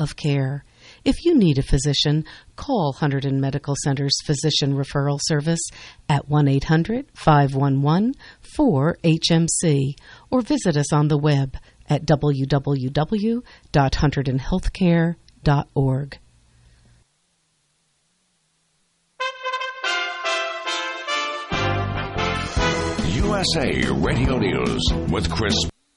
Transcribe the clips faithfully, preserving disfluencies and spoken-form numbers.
of care. If you need a physician, call Hunterdon Medical Center's Physician Referral Service at one eight hundred, five one one, four H M C or visit us on the web at w w w dot hunterdon healthcare dot org. U S A Radio News with Chris.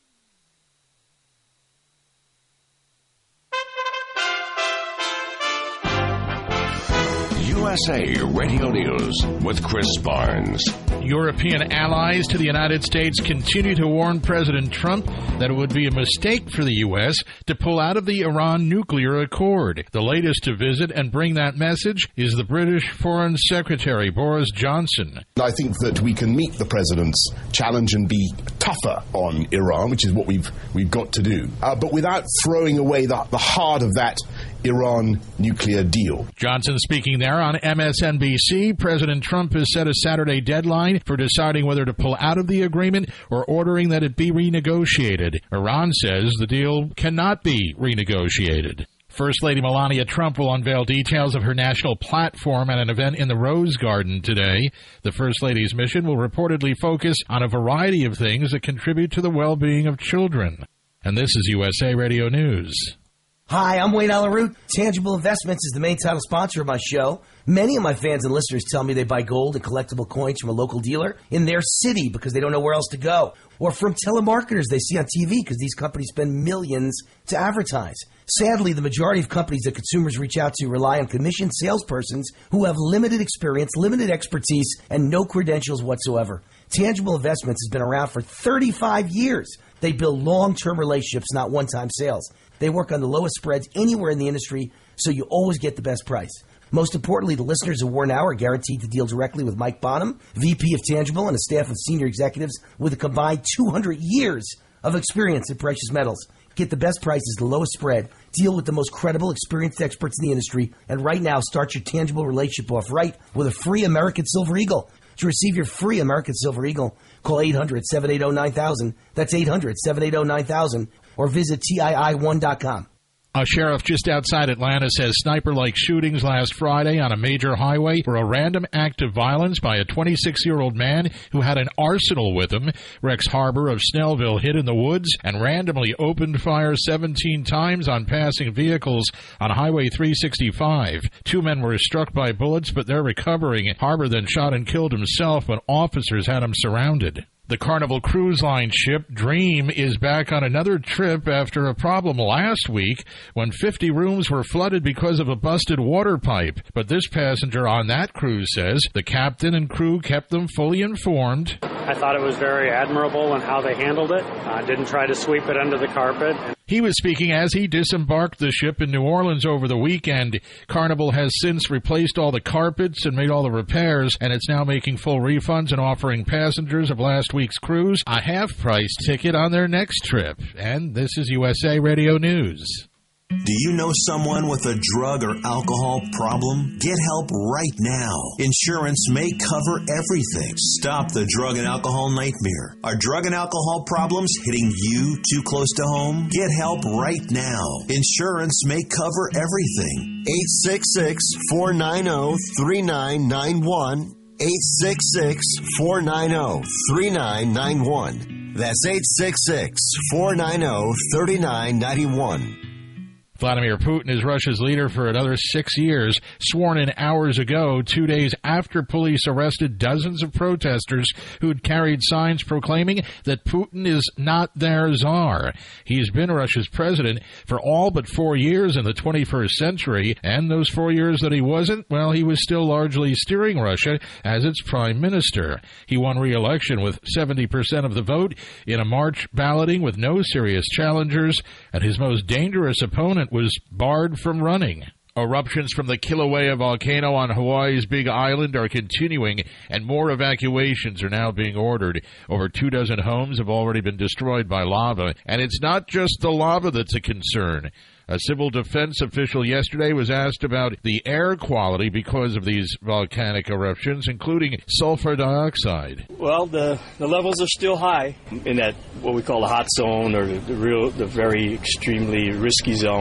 U S A Radio News with Chris Barnes. European allies to the United States continue to warn President Trump that it would be a mistake for the U S to pull out of the Iran nuclear accord. The latest to visit and bring that message is the British Foreign Secretary, Boris Johnson. I think that we can meet the president's challenge and be tougher on Iran, which is what we've we've got to do, uh, but without throwing away the, the heart of that Iran nuclear deal. Johnson speaking there on M S N B C. President Trump has set a Saturday deadline for deciding whether to pull out of the agreement or ordering that it be renegotiated. Iran says the deal cannot be renegotiated. First Lady Melania Trump will unveil details of her national platform at an event in the Rose Garden today. The First Lady's mission will reportedly focus on a variety of things that contribute to the well-being of children. And this is U S A Radio News. Hi, I'm Wayne Alaroot. Tangible Investments is the main title sponsor of my show. Many of my fans and listeners tell me they buy gold and collectible coins from a local dealer in their city because they don't know where else to go. Or from telemarketers they see on T V because these companies spend millions to advertise. Sadly, the majority of companies that consumers reach out to rely on commissioned salespersons who have limited experience, limited expertise, and no credentials whatsoever. Tangible Investments has been around for thirty-five years. They build long-term relationships, not one-time sales. They work on the lowest spreads anywhere in the industry, so you always get the best price. Most importantly, the listeners of War Now are guaranteed to deal directly with Mike Bonham, V P of Tangible, and a staff of senior executives with a combined two hundred years of experience in precious metals. Get the best prices, the lowest spread, deal with the most credible, experienced experts in the industry, and right now start your Tangible relationship off right with a free American Silver Eagle. To receive your free American Silver Eagle, call eight hundred, seven eight zero, nine thousand. That's eight hundred, seven eight zero, nine thousand. Or visit T I I one dot com. A sheriff just outside Atlanta says sniper-like shootings last Friday on a major highway were a random act of violence by a twenty-six-year-old man who had an arsenal with him. Rex Harbor of Snellville hid in the woods and randomly opened fire seventeen times on passing vehicles on Highway three sixty-five. Two men were struck by bullets, but they're recovering. Harbor then shot and killed himself when officers had him surrounded. The Carnival Cruise Line ship Dream is back on another trip after a problem last week when fifty rooms were flooded because of a busted water pipe. But this passenger on that cruise says the captain and crew kept them fully informed. I thought it was very admirable in how they handled it. I uh, didn't try to sweep it under the carpet. He was speaking as he disembarked the ship in New Orleans over the weekend. Carnival has since replaced all the carpets and made all the repairs, and it's now making full refunds and offering passengers of last week's cruise a half-price ticket on their next trip. And this is U S A Radio News. Do you know someone with a drug or alcohol problem? Get help right now. Insurance may cover everything. Stop the drug and alcohol nightmare. Are drug and alcohol problems hitting you too close to home? Get help right now. Insurance may cover everything. eight six six, four nine zero, three nine nine one. eight six six, four nine zero, three nine nine one. That's eight six six, four nine zero, three nine nine one. Vladimir Putin is Russia's leader for another six years, sworn in hours ago, two days after police arrested dozens of protesters who'd carried signs proclaiming that Putin is not their czar. He's been Russia's president for all but four years in the twenty-first century, and those four years that he wasn't, well, he was still largely steering Russia as its prime minister. He won re-election with seventy percent of the vote in a March balloting with no serious challengers, and his most dangerous opponent was barred from running. Eruptions from the Kilauea volcano on Hawaii's Big Island are continuing, and more evacuations are now being ordered. Over two dozen homes have already been destroyed by lava, and it's not just the lava that's a concern. A civil defense official yesterday was asked about the air quality because of these volcanic eruptions, including sulfur dioxide. Well, the, the levels are still high in that what we call the hot zone, or the, the real, the very extremely risky zone.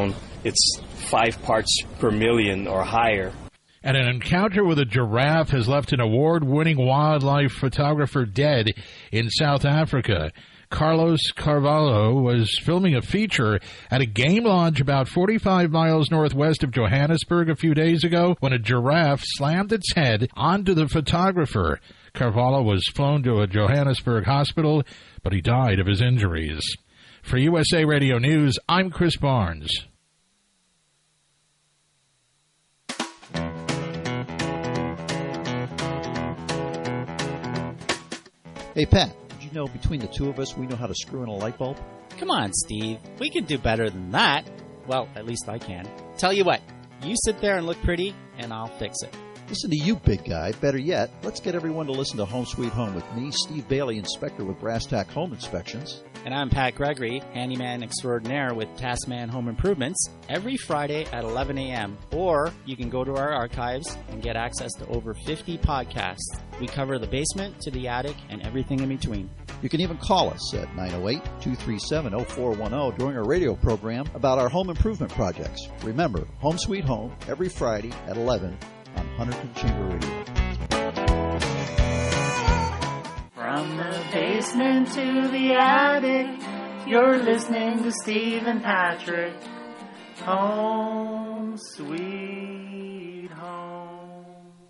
it's five parts per million or higher. And an encounter with a giraffe has left an award-winning wildlife photographer dead in South Africa. Carlos Carvalho was filming a feature at a game lodge about forty-five miles northwest of Johannesburg a few days ago when a giraffe slammed its head onto the photographer. Carvalho was flown to a Johannesburg hospital, but he died of his injuries. For U S A Radio News, I'm Chris Barnes. Hey, Pat, did you know between the two of us we know how to screw in a light bulb? Come on, Steve. We can do better than that. Well, at least I can. Tell you what, you sit there and look pretty, and I'll fix it. Listen to you, big guy. Better yet, let's get everyone to listen to Home Sweet Home with me, Steve Bailey, inspector with Brass Tack Home Inspections. And I'm Pat Gregory, handyman extraordinaire with Taskman Home Improvements, every Friday at eleven a.m. Or you can go to our archives and get access to over fifty podcasts. We cover the basement to the attic and everything in between. You can even call us at nine oh eight, two three seven, oh four one oh during our radio program about our home improvement projects. Remember, Home Sweet Home, every Friday at eleven on Hunterton Chamber Radio. From the basement to the attic, you're listening to Steve and Patrick. Home Sweet Home.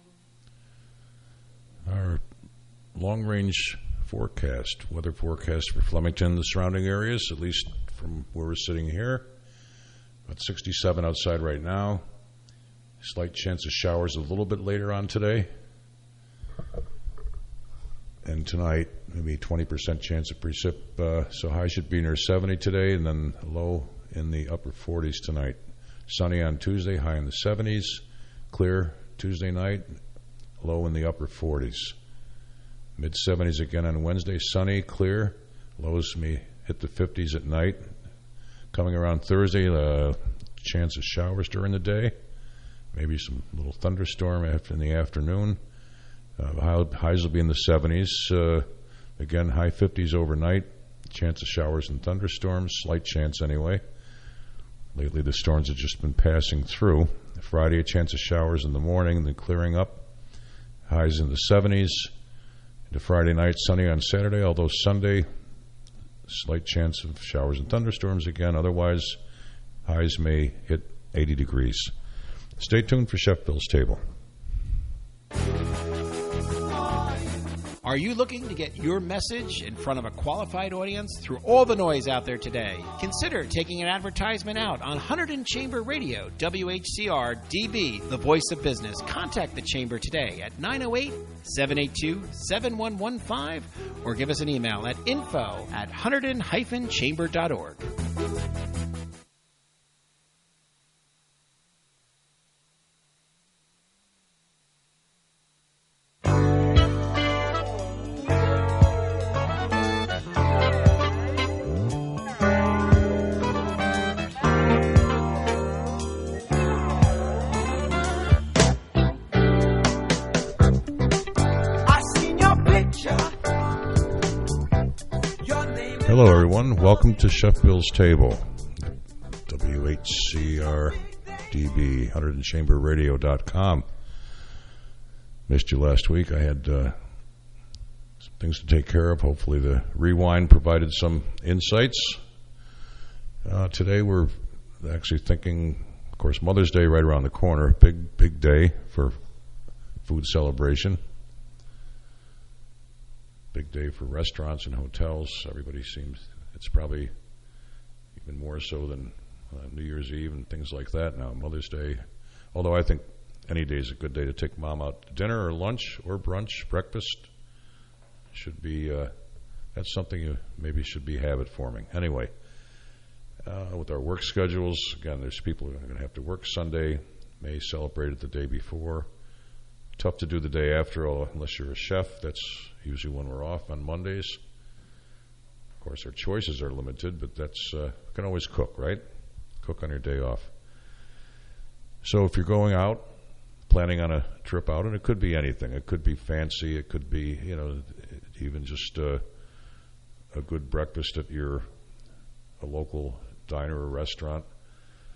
Our long-range forecast, weather forecast for Flemington and the surrounding areas, at least from where we're sitting here. About sixty-seven outside right now. Slight chance of showers a little bit later on today. And tonight, maybe twenty percent chance of precip. Uh, so high should be near seventy today, and then low in the upper forties tonight. Sunny on Tuesday, high in the seventies. Clear Tuesday night, low in the upper forties. mid-seventies again on Wednesday. Sunny, clear. Lows may hit the fifties at night. Coming around Thursday, uh, chance of showers during the day. Maybe some little thunderstorm after in the afternoon. Uh, highs will be in the seventies. Uh, again, high fifties overnight. Chance of showers and thunderstorms. Slight chance anyway. Lately, the storms have just been passing through. Friday, a chance of showers in the morning, then clearing up. Highs in the seventies. Into Friday night, sunny on Saturday, although Sunday, slight chance of showers and thunderstorms again. Otherwise, highs may hit eighty degrees. Stay tuned for Chef Bill's Table. Are you looking to get your message in front of a qualified audience through all the noise out there today? Consider taking an advertisement out on Hunterton Chamber Radio, W H C R D B, the voice of business. Contact the Chamber today at nine oh eight, seven eight two, seven one one five or give us an email at info at hunterton dash chamber dot org. Hello, everyone. Welcome to Chef Bill's Table. W H C R D B, Hunterton Chamber Radio dot com. Missed you last week. I had uh, some things to take care of. Hopefully the rewind provided some insights. Uh, today we're actually thinking, of course, Mother's Day right around the corner. Big, big day for food celebration. Big day for restaurants and hotels. Everybody seems, it's probably even more so than uh, New Year's Eve and things like that now, Mother's Day. Although I think any day is a good day to take mom out to dinner or lunch or brunch, breakfast. Should be, uh, that's something you maybe should be habit forming. Anyway, uh, with our work schedules, again, there's people who are going to have to work Sunday, may celebrate it the day before. Tough to do the day after, unless you're a chef. That's usually when we're off on Mondays. Of course, our choices are limited, but that's uh, you can always cook, right? Cook on your day off. So if you're going out, planning on a trip out, and it could be anything. It could be fancy. It could be, you know, even just uh, a good breakfast at your a local diner or restaurant.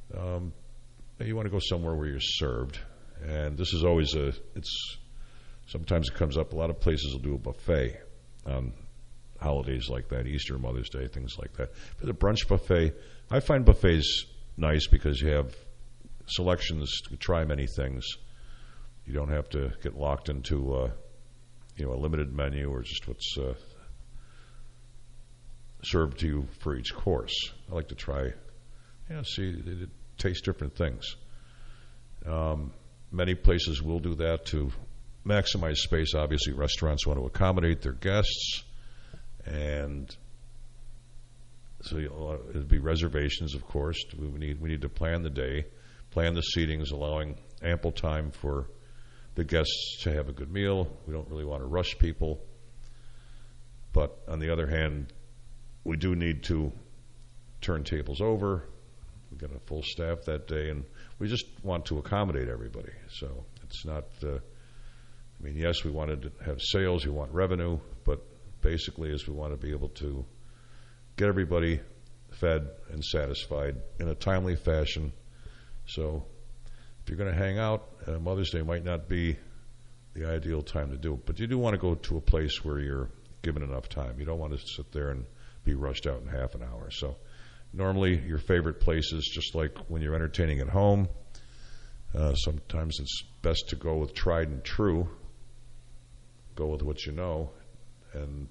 Um, you want to go somewhere where you're served, and this is always a. It's sometimes it comes up. A lot of places will do a buffet on holidays like that, Easter, Mother's Day, things like that. For the brunch buffet, I find buffets nice because you have selections to try many things. You don't have to get locked into uh, you know a limited menu or just what's uh, served to you for each course. I like to try, yeah, see, taste different things. Um, many places will do that to maximize space. Obviously, restaurants want to accommodate their guests, and so it'd be reservations, of course. We need we need to plan the day, plan the seatings, allowing ample time for the guests to have a good meal. We don't really want to rush people, but on the other hand, we do need to turn tables over. We've got a full staff that day, and we just want to accommodate everybody. So it's not, uh, I mean, yes, we wanted to have sales, we want revenue, but basically is we want to be able to get everybody fed and satisfied in a timely fashion. So if you're going to hang out, uh, Mother's Day might not be the ideal time to do it, but you do want to go to a place where you're given enough time. You don't want to sit there and be rushed out in half an hour. So normally your favorite places, just like when you're entertaining at home, uh, sometimes it's best to go with tried and true, go with what you know, and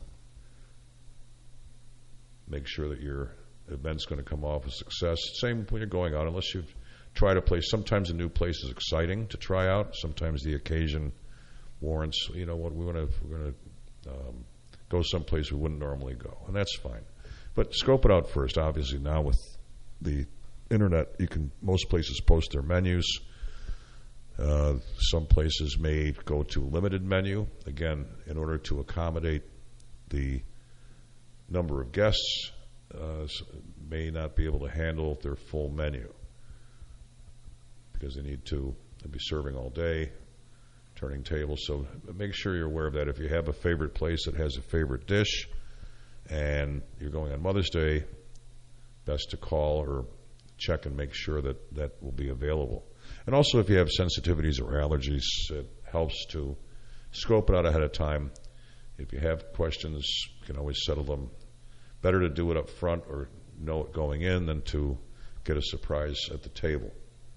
make sure that your event's going to come off a success. Same when you're going out, unless you've tried a place. Sometimes a new place is exciting to try out. Sometimes the occasion warrants, you know what, we want to, we're going to um, go someplace we wouldn't normally go, and that's fine. But scope it out first. Obviously, now with the internet, you can most places post their menus. Uh, some places may go to limited menu, again, in order to accommodate the number of guests. Uh, may not be able to handle their full menu because they need to be serving all day, turning tables. So make sure you're aware of that. If you have a favorite place that has a favorite dish and you're going on Mother's Day, best to call or check and make sure that that will be available. And also if you have sensitivities or allergies, it helps to scope it out ahead of time. If you have questions, you can always settle them. Better to do it up front or know it going in than to get a surprise at the table.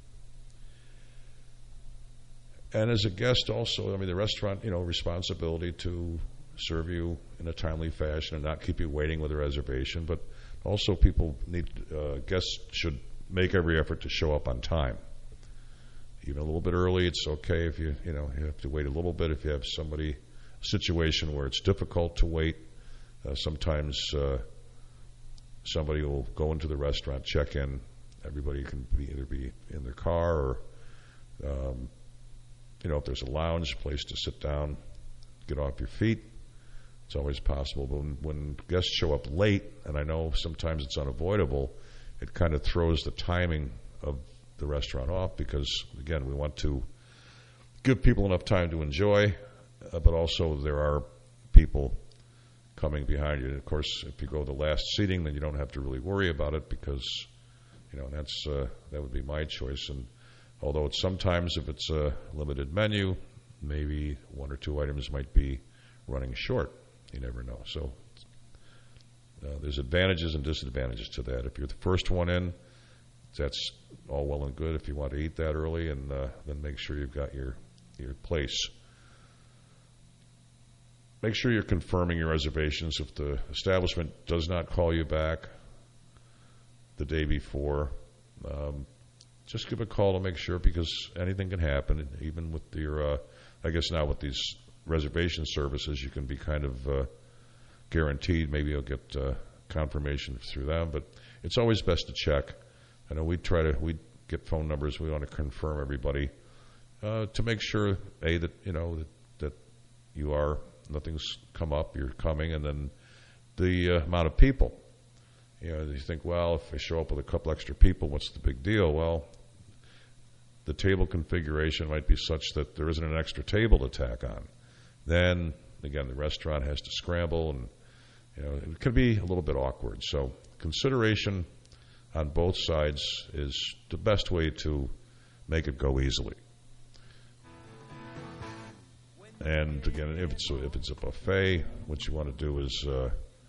And as a guest also, I mean, the restaurant, you know, responsibility to serve you in a timely fashion and not keep you waiting with a reservation. But also people need, uh, guests should make every effort to show up on time. Even a little bit early, it's okay if you, you know, you have to wait a little bit. If you have somebody, a situation where it's difficult to wait, uh, sometimes uh, somebody will go into the restaurant, check in. Everybody can be, either be in their car or, um, you know, if there's a lounge place to sit down, get off your feet, it's always possible. But when, when guests show up late, and I know sometimes it's unavoidable, it kind of throws the timing of the restaurant off because, again, we want to give people enough time to enjoy, uh, but also there are people coming behind you. And of course, if you go the last seating, then you don't have to really worry about it because, you know, that's uh, that would be my choice. And although it's sometimes if it's a limited menu, maybe one or two items might be running short. You never know. So uh, there's advantages and disadvantages to that. If you're the first one in, that's all well and good if you want to eat that early, and uh, then make sure you've got your your place. Make sure you're confirming your reservations. If the establishment does not call you back the day before, um, just give a call to make sure, because anything can happen. Even with your, uh, I guess now with these reservation services, you can be kind of uh, guaranteed. Maybe you'll get uh, confirmation through them, but it's always best to check. I know we try to we get phone numbers. We want to confirm everybody uh, to make sure a that you know that, that you are nothing's come up. You're coming, and then the uh, amount of people. You know, you think, well, if I show up with a couple extra people, what's the big deal? Well, the table configuration might be such that there isn't an extra table to tack on. Then again, the restaurant has to scramble, and you know it could be a little bit awkward. So consideration on both sides is the best way to make it go easily. And again, if it's a, if it's a buffet, what you want to do is uh,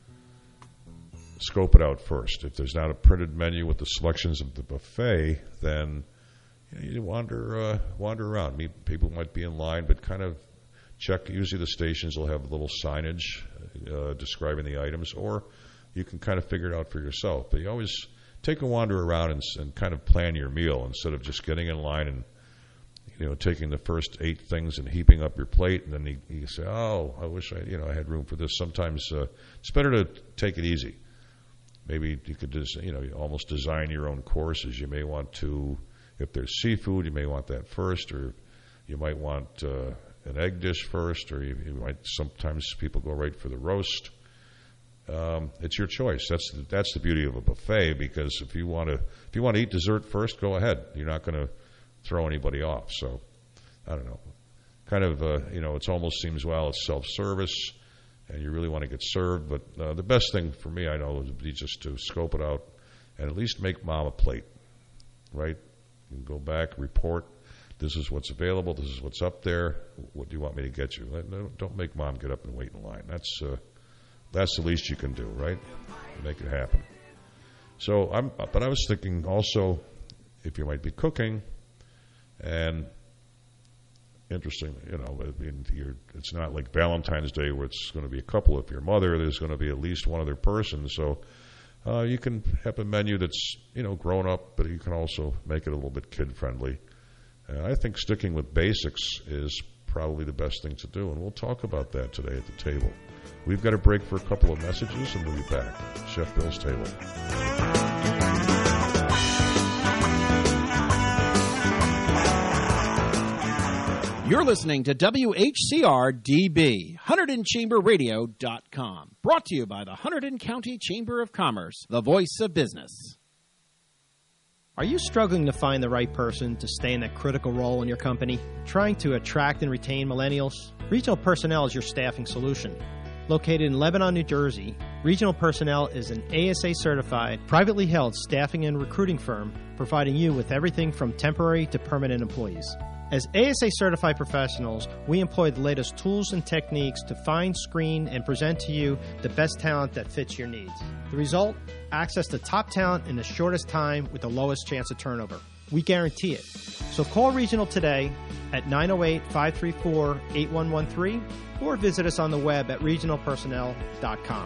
scope it out first. If there's not a printed menu with the selections of the buffet, then you, know, you wander uh, wander around. Meet, people might be in line, but kind of check. Usually the stations will have a little signage uh, describing the items, or you can kind of figure it out for yourself. But you always take a wander around and, and kind of plan your meal instead of just getting in line and, you know, taking the first eight things and heaping up your plate, and then you, you say, "Oh, I wish I, you know, I had room for this." Sometimes uh, it's better to take it easy. Maybe you could just, you know, almost design your own courses. You may want to, if there's seafood, you may want that first, or you might want uh, an egg dish first, or you, you might. Sometimes people go right for the roast. Um, it's your choice. That's the, that's the beauty of a buffet, because if you want to if you want to eat dessert first, go ahead. You're not going to throw anybody off. So, I don't know. Kind of, uh, you know, it almost seems, well, it's self-service, and you really want to get served. But uh, the best thing for me, I know, would be just to scope it out and at least make mom a plate, right? You can go back, report, this is what's available, this is what's up there, what do you want me to get you? Don't make mom get up and wait in line. That's uh, that's the least you can do, right? Make it happen. So, I'm, but I was thinking also, if you might be cooking, and interesting, you know, I mean, you're, it's not like Valentine's Day where it's going to be a couple. If you're a mother, there's going to be at least one other person. So uh, you can have a menu that's, you know, grown up, but you can also make it a little bit kid-friendly. Uh, I think sticking with basics is probably the best thing to do, and we'll talk about that today at the table. We've got a break for a couple of messages, and we'll be back. Chef Bill's Table. You're listening to W H C R D B, Hunterdon Chamber Radio dot com. Brought to you by the Hunterdon County Chamber of Commerce, the voice of business. Are you struggling to find the right person to stay in that critical role in your company? Trying to attract and retain millennials? Regional Personnel is your staffing solution. Located in Lebanon, New Jersey, Regional Personnel is an A S A-certified, privately held staffing and recruiting firm providing you with everything from temporary to permanent employees. As A S A-certified professionals, we employ the latest tools and techniques to find, screen, and present to you the best talent that fits your needs. The result? Access to top talent in the shortest time with the lowest chance of turnover. We guarantee it. So call Regional today at nine oh eight, five three four, eight one one three or visit us on the web at regional personnel dot com.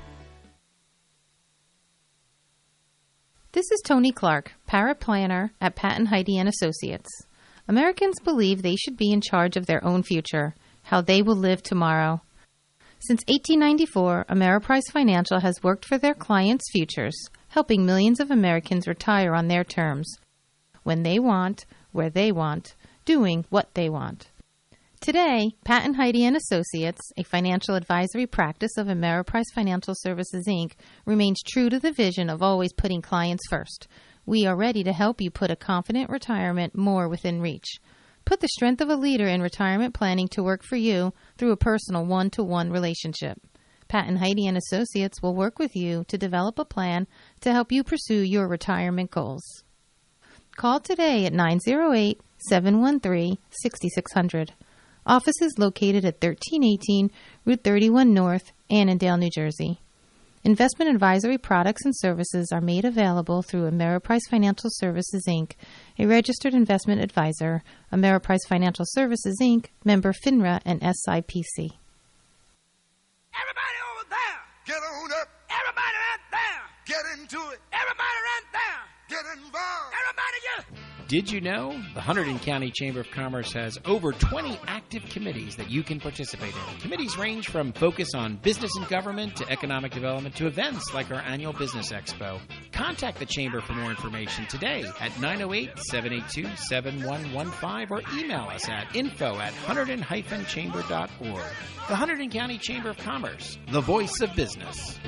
This is Tony Clark, paraplanner at Patton Heidi and Associates. Americans believe they should be in charge of their own future, how they will live tomorrow. Since eighteen ninety-four, Ameriprise Financial has worked for their clients' futures, helping millions of Americans retire on their terms, when they want, where they want, doing what they want. Today, Patton Heidi and Associates, a financial advisory practice of Ameriprise Financial Services, Incorporated, remains true to the vision of always putting clients first. We are ready to help you put a confident retirement more within reach. Put the strength of a leader in retirement planning to work for you through a personal one-to-one relationship. Patton Heidi and Associates will work with you to develop a plan to help you pursue your retirement goals. Call today at nine oh eight, seven one three, six six zero zero. Office is located at thirteen eighteen Route thirty-one North, Annandale, New Jersey. Investment advisory products and services are made available through Ameriprise Financial Services, Incorporated, a registered investment advisor, Ameriprise Financial Services, Incorporated, member FINRA and S I P C. Everybody over there, get on up. Everybody right there, get into it. Everybody right there, get involved. Everybody get... Did you know the Hunterdon County Chamber of Commerce has over twenty active committees that you can participate in? Committees range from focus on business and government to economic development to events like our annual Business Expo. Contact the Chamber for more information today at nine oh eight, seven eight two, seven one one five or email us at info at hunterdon dash chamber dot org. The Hunterdon County Chamber of Commerce, the voice of business.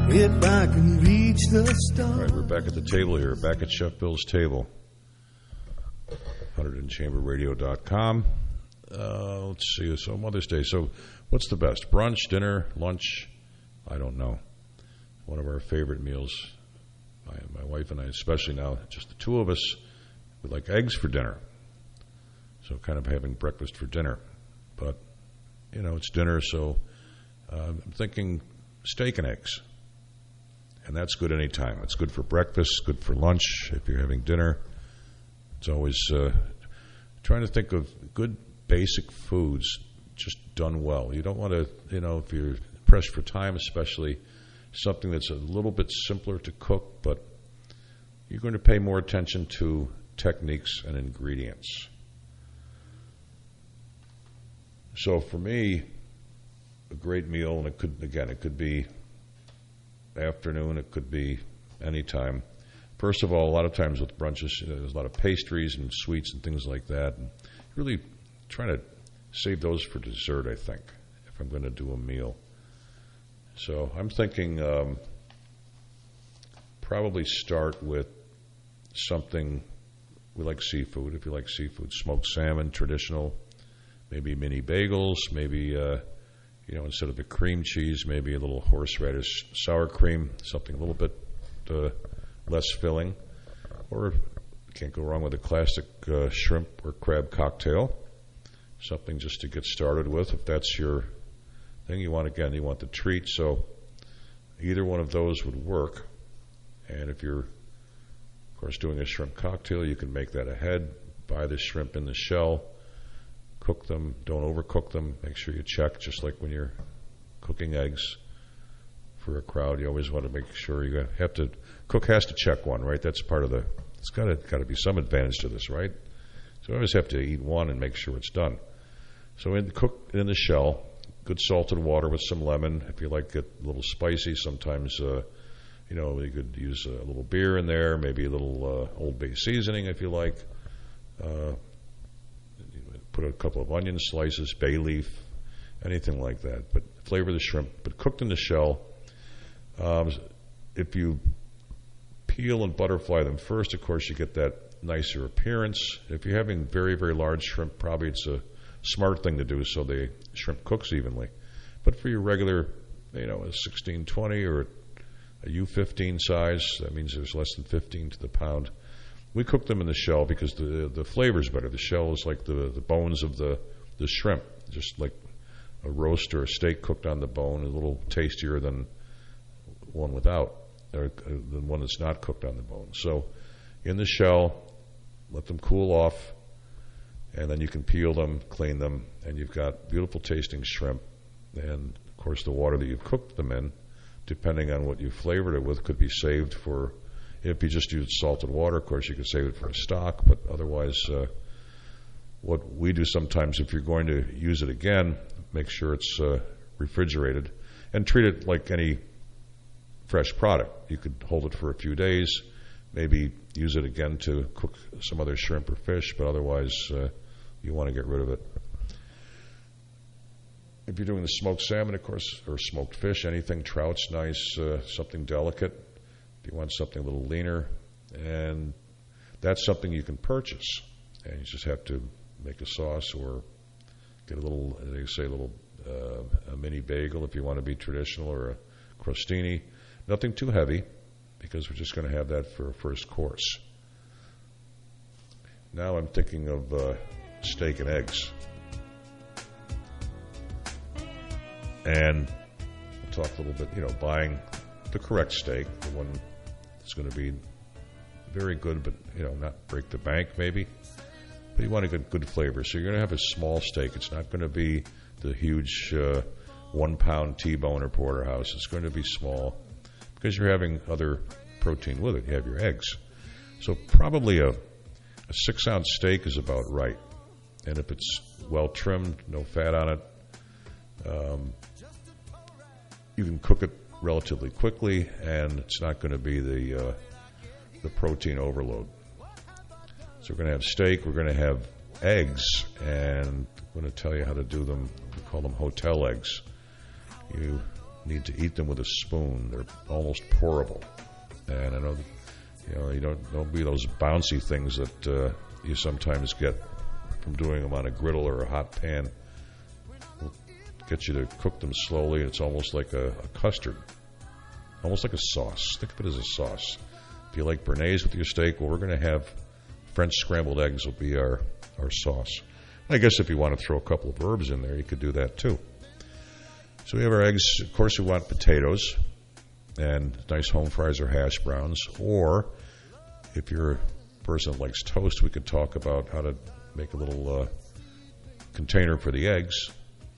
if I can reach the stars. All right, we're back at the table here, back at Chef Bill's table. one hundred in chamber radio dot com. Uh, let's see, so Mother's Day. So what's the best? Brunch, dinner, lunch? I don't know. One of our favorite meals, my, my wife and I, especially now, just the two of us, we like eggs for dinner. So kind of having breakfast for dinner. But, you know, it's dinner, so uh, I'm thinking steak and eggs. And that's good anytime. It's good for breakfast, good for lunch. If you're having dinner, it's always uh, trying to think of good basic foods just done well. You don't want to, you know, if you're pressed for time, especially something that's a little bit simpler to cook, but you're going to pay more attention to techniques and ingredients. So for me, a great meal, and it could, again, it could be afternoon, it could be anytime. First of all, a lot of times with brunches, you know, there's a lot of pastries and sweets and things like that. And really trying to save those for dessert, I think, if I'm going to do a meal. So I'm thinking um, probably start with something, we like seafood, if you like seafood, smoked salmon, traditional, maybe mini bagels, maybe, uh, you know, instead of a cream cheese, maybe a little horseradish sour cream, something a little bit uh, less filling. Or can't go wrong with a classic uh, shrimp or crab cocktail, something just to get started with. If that's your thing, you want, again, you want the treat. So either one of those would work. And if you're, of course, doing a shrimp cocktail, you can make that ahead. Buy the shrimp in the shell. Cook them. Don't overcook them. Make sure you check, just like when you're cooking eggs for a crowd. You always want to make sure you have to, cook has to check one, right? That's part of the, it's got to got to be some advantage to this, right? So you always have to eat one and make sure it's done. So in, cook in the shell, good salted water with some lemon. If you like it a little spicy, sometimes, uh, you know, you could use a little beer in there, maybe a little uh, Old Bay seasoning if you like. Uh, put a couple of onion slices, bay leaf, anything like that. But flavor the shrimp, but cooked in the shell. Um, if you peel and butterfly them first, of course, you get that nicer appearance. If you're having very, very large shrimp, probably it's a smart thing to do so the shrimp cooks evenly. But for your regular, you know, a sixteen twenty or a U fifteen size, that means there's less than fifteen to the pound. We cook them in the shell because the the flavor's better. The shell is like the, the bones of the, the shrimp, just like a roast or a steak cooked on the bone, a little tastier than one without, or than one that's not cooked on the bone. So in the shell, let them cool off, and then you can peel them, clean them, and you've got beautiful tasting shrimp. And of course the water that you've cooked them in, depending on what you flavored it with, could be saved for, if you just use salted water, of course you could save it for a stock, but otherwise uh, what we do sometimes, if you're going to use it again, make sure it's uh, refrigerated and treat it like any fresh product. You could hold it for a few days, maybe use it again to cook some other shrimp or fish, but otherwise uh, you want to get rid of it. If you're doing the smoked salmon, of course, or smoked fish, anything, trout's nice, uh, something delicate. If you want something a little leaner, and that's something you can purchase, and you just have to make a sauce or get a little, they say a little uh, a mini bagel if you want to be traditional, or a crostini. Nothing too heavy, because we're just going to have that for a first course. Now I'm thinking of uh, steak and eggs. And we'll talk a little bit, you know, buying the correct steak, the one that's going to be very good, but, you know, not break the bank maybe. But you want to get good flavor. So you're going to have a small steak. It's not going to be the huge uh, one-pound T-bone or porterhouse. It's going to be small because you're having other protein with it. You have your eggs. So probably a, a six-ounce steak is about right. And if it's well-trimmed, no fat on it, um, you can cook it relatively quickly, and it's not going to be the uh, the protein overload. So we're going to have steak, we're going to have eggs, and I'm going to tell you how to do them. We call them hotel eggs. You need to eat them with a spoon. They're almost pourable. And I know, that, you know, you don't don't be those bouncy things that uh, you sometimes get from doing them on a griddle or a hot pan. It'll get you to cook them slowly. It's almost like a, a custard, almost like a sauce. Think of it as a sauce. If you like béarnaise with your steak, well, we're going to have French scrambled eggs will be our, our sauce. And I guess if you want to throw a couple of herbs in there, you could do that too. So we have our eggs. Of course, we want potatoes and nice home fries or hash browns. Or if you're a person that likes toast, we could talk about how to make a little uh, container for the eggs.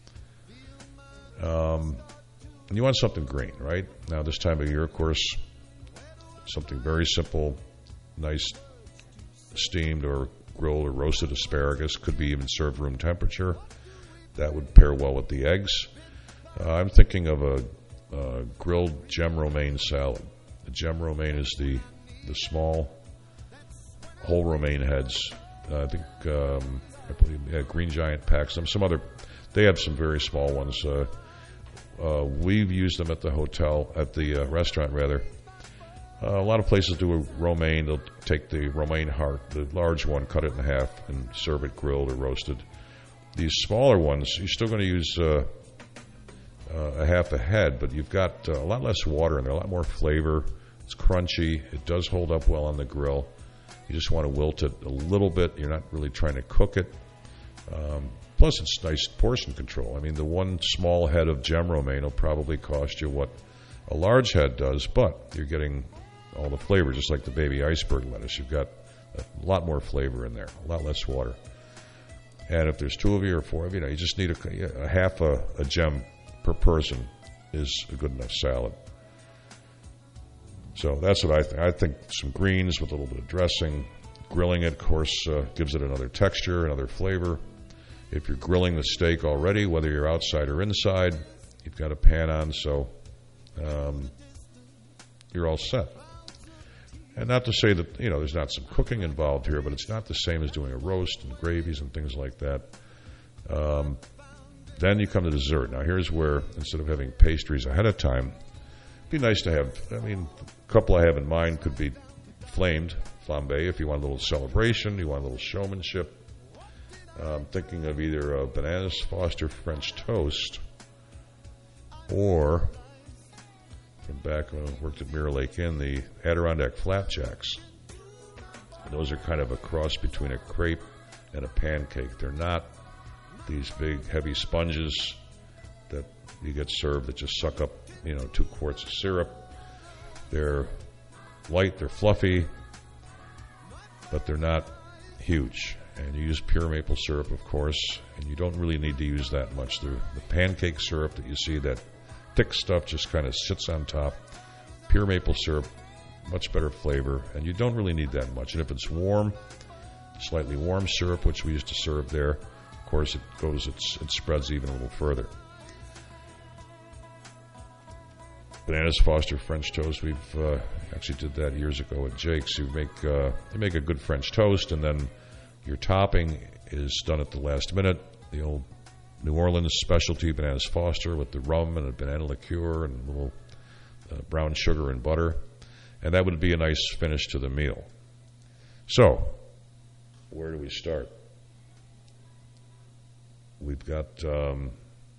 Um, and you want something green, right? Now, this time of year, of course, something very simple, nice steamed or grilled or roasted asparagus, could be even served room temperature. That would pair well with the eggs. Uh, I'm thinking of a uh, grilled gem romaine salad. The gem romaine is the the small whole romaine heads. Uh, I think um, I believe yeah, Green Giant packs them. Some other, they have some very small ones. Uh, uh, we've used them at the hotel, at the uh, restaurant rather. Uh, a lot of places do a romaine. They'll take the romaine heart, the large one, cut it in half, and serve it grilled or roasted. These smaller ones, you're still going to use uh, uh, a half a head, but you've got uh, a lot less water in there, a lot more flavor. It's crunchy. It does hold up well on the grill. You just want to wilt it a little bit. You're not really trying to cook it. Um, plus, it's nice portion control. I mean, the one small head of gem romaine will probably cost you what a large head does, but you're getting all the flavor, just like the baby iceberg lettuce. You've got a lot more flavor in there, a lot less water. And if there's two of you or four of you, you know, you just need a, a half a, a gem per person is a good enough salad. So that's what I think. I think some greens with a little bit of dressing. Grilling it, of course, uh, gives it another texture, another flavor. If you're grilling the steak already, whether you're outside or inside, you've got a pan on, so um, you're all set. And not to say that, you know, there's not some cooking involved here, but it's not the same as doing a roast and gravies and things like that. Um, then you come to dessert. Now, here's where, instead of having pastries ahead of time, it'd be nice to have, I mean, a couple I have in mind could be flamed, flambe, if you want a little celebration, you want a little showmanship. I'm thinking of either a Bananas Foster French toast or, from back when I worked at Mirror Lake Inn, the Adirondack Flapjacks. Those are kind of a cross between a crepe and a pancake. They're not these big, heavy sponges that you get served that just suck up, you know, two quarts of syrup. They're light, they're fluffy, but they're not huge. And you use pure maple syrup, of course, and you don't really need to use that much. The, the pancake syrup that you see, that thick stuff just kind of sits on top. Pure maple syrup, much better flavor, and you don't really need that much. And if it's warm, slightly warm syrup, which we used to serve there, of course it goes, it's, it spreads even a little further. Bananas Foster French toast, we've uh, actually did that years ago at Jake's. You make uh, you make a good French toast, and then your topping is done at the last minute. The old New Orleans specialty Bananas Foster with the rum and a banana liqueur and a little uh, brown sugar and butter. And that would be a nice finish to the meal. So, where do we start? We've got... Um,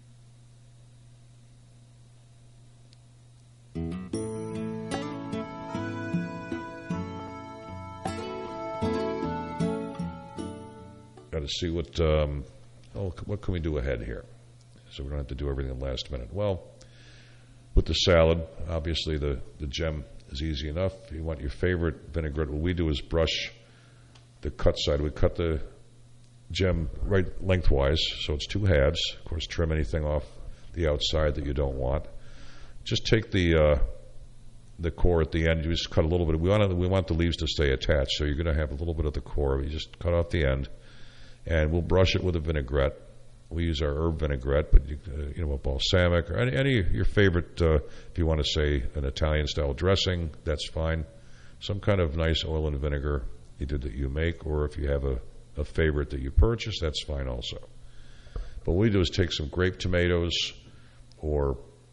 got to see what um, oh, what can we do ahead here, so we don't have to do everything last minute. Well, with the salad, obviously the, the gem is easy enough. If you want your favorite vinaigrette, what we do is brush the cut side. We cut the gem right lengthwise, so it's two halves. Of course, trim anything off the outside that you don't want. Just take the uh, the core at the end. You just cut a little bit. We want to, we want the leaves to stay attached, so you're going to have a little bit of the core. You just cut off the end, and we'll brush it with a vinaigrette. We use our herb vinaigrette, but you, uh, you know, a balsamic or any, any of your favorite. Uh, if you want to say an Italian-style dressing, that's fine. Some kind of nice oil and vinegar, either that you make, or if you have a, a favorite that you purchase, that's fine also. But what we do is take some grape tomatoes or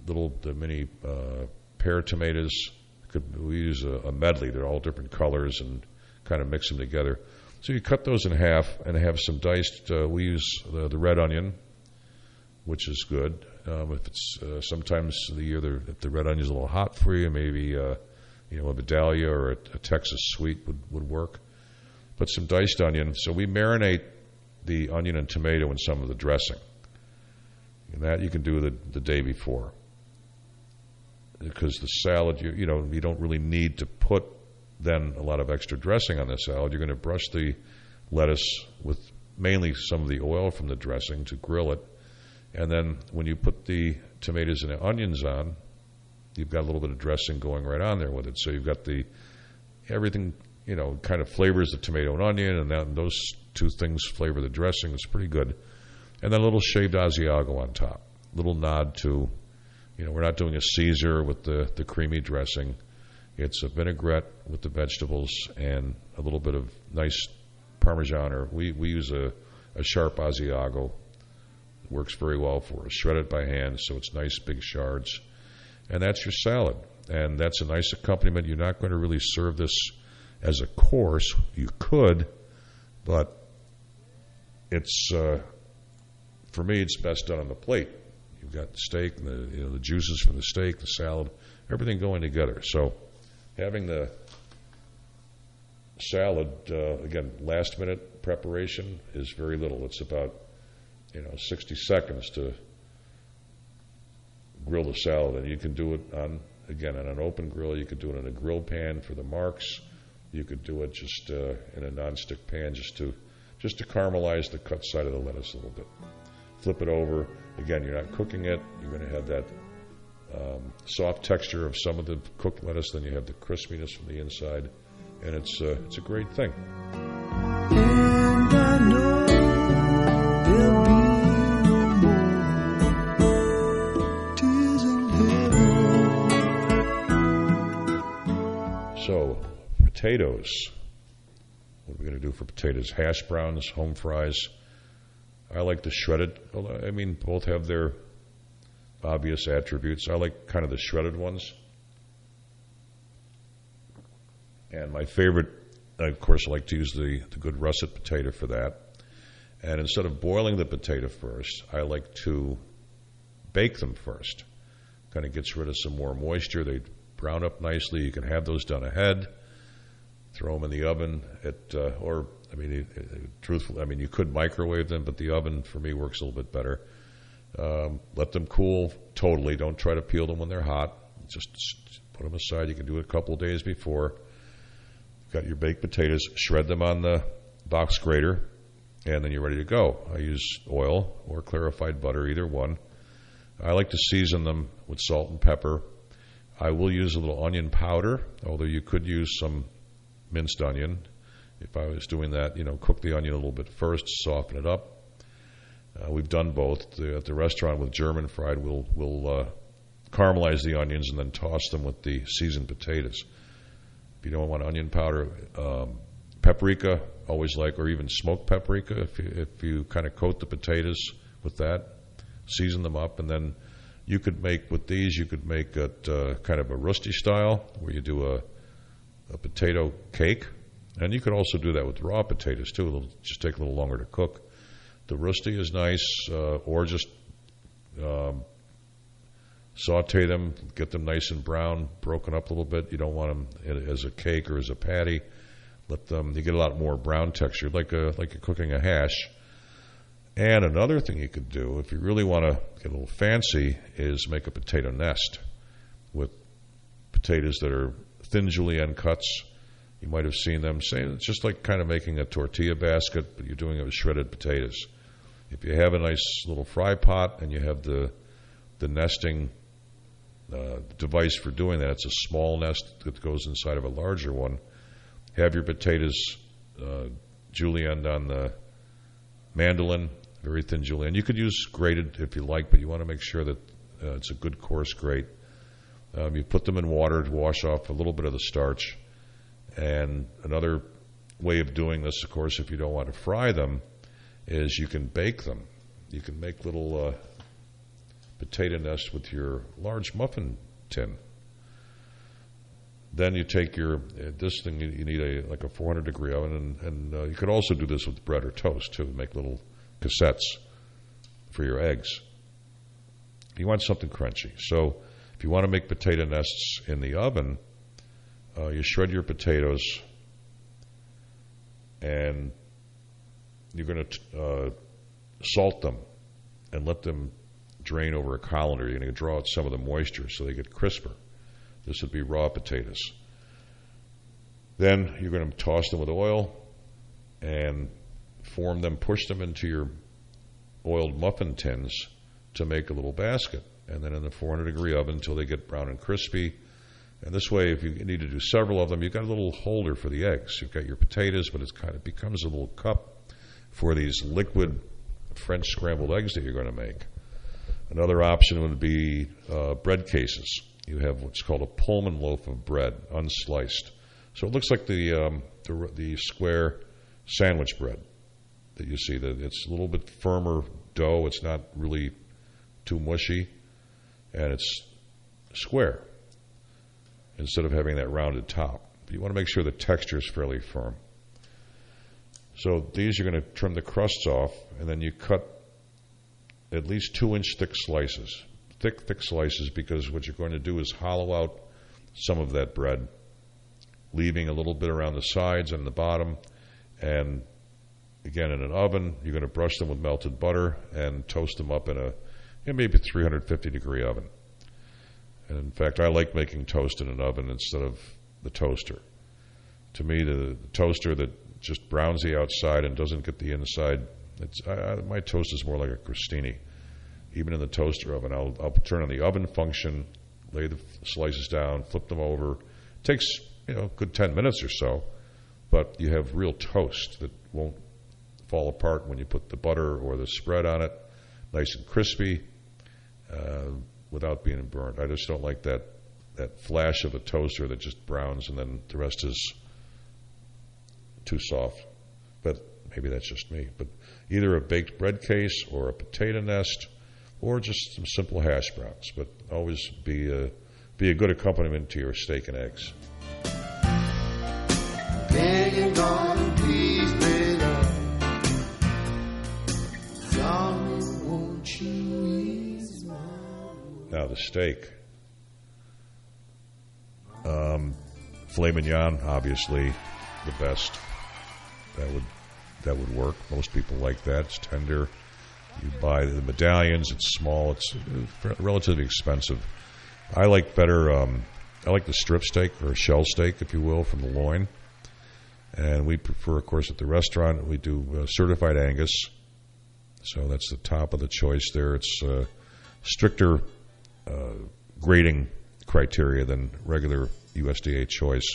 little the mini uh, pear tomatoes. Could, we use a, a medley. They're all different colors and kind of mix them together. So you cut those in half and have some diced. Uh, we use the, the red onion, which is good. Um, if it's uh, sometimes the year the, if the red onion is a little hot for you, maybe uh, you know a Vidalia or a, a Texas sweet would, would work. Put some diced onion. So we marinate the onion and tomato in some of the dressing. And that you can do the, the day before. Because the salad, you, you know, you don't really need to put then a lot of extra dressing on the salad. You're going to brush the lettuce with mainly some of the oil from the dressing to grill it. And then when you put the tomatoes and the onions on, you've got a little bit of dressing going right on there with it. So you've got the, everything, you know, kind of flavors the tomato and onion, and then those two things flavor the dressing. It's pretty good. And then a little shaved Asiago on top. Little nod to, you know, we're not doing a Caesar with the, the creamy dressing. It's a vinaigrette with the vegetables and a little bit of nice Parmesan, or we, we use a, a sharp Asiago. It works very well for us. Shred it by hand so it's nice big shards. And that's your salad. And that's a nice accompaniment. You're not going to really serve this as a course. You could, but it's... Uh, For me, it's best done on the plate. You've got the steak, and the, you know, the juices from the steak, the salad, everything going together. So having the salad, uh, again, last-minute preparation is very little. It's about, you know, sixty seconds to grill the salad. And you can do it on, again, on an open grill. You could do it in a grill pan for the marks. You could do it just uh, in a nonstick pan just to just to caramelize the cut side of the lettuce a little bit. Flip it over. Again, you're not cooking it. You're going to have that um, soft texture of some of the cooked lettuce. Then you have the crispiness from the inside, and it's uh, it's a great thing. And I know there'll be no more tears in heaven. So, potatoes. What are we going to do for potatoes? Hash browns, home fries. I like the shredded. I mean, both have their obvious attributes. I like kind of the shredded ones. And my favorite, of course, I like to use the, the good russet potato for that. And instead of boiling the potato first, I like to bake them first. Kind of gets rid of some more moisture. They brown up nicely. You can have those done ahead. Throw them in the oven at, uh, or I mean, it, it, truthfully, I mean, you could microwave them, but the oven for me works a little bit better. Um, let them cool totally. Don't try to peel them when they're hot. Just put them aside. You can do it a couple of days before. You've got your baked potatoes. Shred them on the box grater, and then you're ready to go. I use oil or clarified butter, either one. I like to season them with salt and pepper. I will use a little onion powder, although you could use some minced onion. If I was doing that, you know, cook the onion a little bit first, soften it up. Uh, we've done both. The, at the restaurant with German fried, we'll, we'll uh, caramelize the onions and then toss them with the seasoned potatoes. If you don't want onion powder, um, paprika, always like, or even smoked paprika, if you, if you kind of coat the potatoes with that, season them up, and then you could make, with these, you could make it uh, kind of a rusty style, where you do a, a potato cake. And you could also do that with raw potatoes, too. It'll just take a little longer to cook. The rusty is nice, uh, or just um, saute them, get them nice and brown, broken up a little bit. You don't want them as a cake or as a patty. Let them, you get a lot more brown texture, like a, like you're cooking a hash. And another thing you could do, if you really want to get a little fancy, is make a potato nest with potatoes that are thin julienne cuts. You might have seen them saying it's just like kind of making a tortilla basket, but you're doing it with shredded potatoes. If you have a nice little fry pot and you have the the nesting uh, device for doing that, it's a small nest that goes inside of a larger one. Have your potatoes uh, julienned on the mandolin, very thin julienne. You could use grated if you like, but you want to make sure that uh, it's a good coarse grate. Um, you put them in water to wash off a little bit of the starch. And another way of doing this, of course, if you don't want to fry them, is you can bake them. You can make little uh, potato nest with your large muffin tin. Then you take your, uh, this thing, you, you need a like a four hundred degree oven, and, and uh, you could also do this with bread or toast too, make little cassettes for your eggs. You want something crunchy. So if you want to make potato nests in the oven, uh, you shred your potatoes, and you're going to uh, salt them and let them drain over a colander. You're going to draw out some of the moisture so they get crisper. This would be raw potatoes. Then you're going to toss them with oil and form them, push them into your oiled muffin tins to make a little basket. And then in the four hundred degree oven until they get brown and crispy. And this way, if you need to do several of them, you've got a little holder for the eggs. You've got your potatoes, but it kind of becomes a little cup for these liquid French scrambled eggs that you're going to make. Another option would be uh, bread cases. You have what's called a Pullman loaf of bread, unsliced. So it looks like the um, the, the square sandwich bread that you see. That it's a little bit firmer dough. It's not really too mushy, and it's square instead of having that rounded top. You want to make sure the texture is fairly firm. So these you're going to trim the crusts off, and then you cut at least two-inch thick slices. Thick, thick slices, because what you're going to do is hollow out some of that bread, leaving a little bit around the sides and the bottom. And again, in an oven, you're going to brush them with melted butter and toast them up in a in maybe three hundred fifty degree oven. And in fact, I like making toast in an oven instead of the toaster. To me, the, the toaster that just browns the outside and doesn't get the inside, it's, I, I, my toast is more like a crostini. Even in the toaster oven, I'll, I'll turn on the oven function, lay the slices down, flip them over. It takes, you know, a good ten minutes or so, but you have real toast that won't fall apart when you put the butter or the spread on it, nice and crispy, uh, without being burnt. I just don't like that that flash of a toaster that just browns and then the rest is too soft. But maybe that's just me. But either a baked bread case or a potato nest, or just some simple hash browns, but always be a, be a good accompaniment to your steak and eggs. Begging God, please, later. Johnny, won't you ease my mind? Now the steak. Um, filet mignon, obviously, the best. That would that would work. Most people like that. It's tender. You buy the medallions. It's small. It's relatively expensive. I like better. Um, I like the strip steak or shell steak, if you will, from the loin. And we prefer, of course, at the restaurant we do uh, certified Angus. So that's the top of the choice there. It's uh, stricter uh, grading criteria than regular U S D A choice.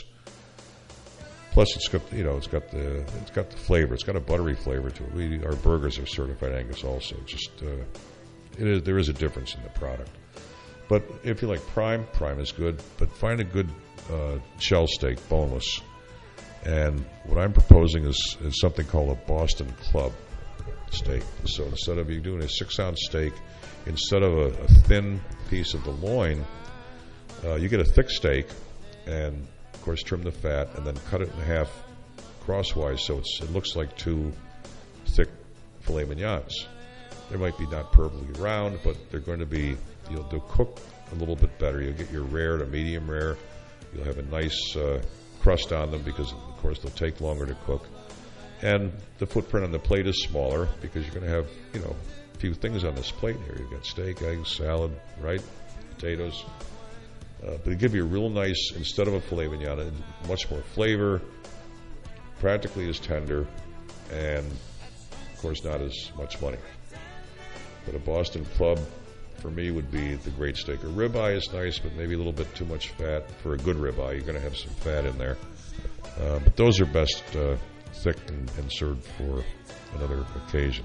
Plus, it's got you know it's got the it's got the flavor. It's got a buttery flavor to it. We our burgers are certified Angus also. Just uh, it is there is a difference in the product. But if you like prime, prime is good. But find a good uh, shell steak, boneless. And what I'm proposing is, is something called a Boston Club steak. So instead of you doing a six ounce steak, instead of a, a thin piece of the loin, uh, you get a thick steak and. Of course, trim the fat and then cut it in half crosswise so it's, it looks like two thick filet mignons. They might be not perfectly round, but they're going to be, you know, they'll cook a little bit better. You'll get your rare to medium rare. You'll have a nice uh, crust on them because, of course, they'll take longer to cook. And the footprint on the plate is smaller because you're going to have, you know, a few things on this plate here. You've got steak, eggs, salad, right? Potatoes. Uh, but it give you a real nice, instead of a filet mignon, much more flavor, practically as tender, and of course not as much money. But a Boston Club, for me, would be the great steak. A ribeye is nice, but maybe a little bit too much fat. For a good ribeye, you're going to have some fat in there. Uh, but those are best uh, thick and, and served for another occasion.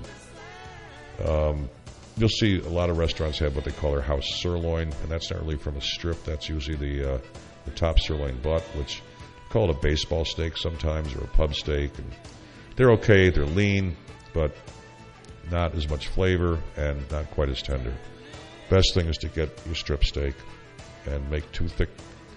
Um, You'll see a lot of restaurants have what they call their house sirloin, and that's not really from a strip. That's usually the uh, the top sirloin butt, which call it a baseball steak sometimes or a pub steak. And they're okay. They're lean, but not as much flavor and not quite as tender. Best thing is to get your strip steak and make two thick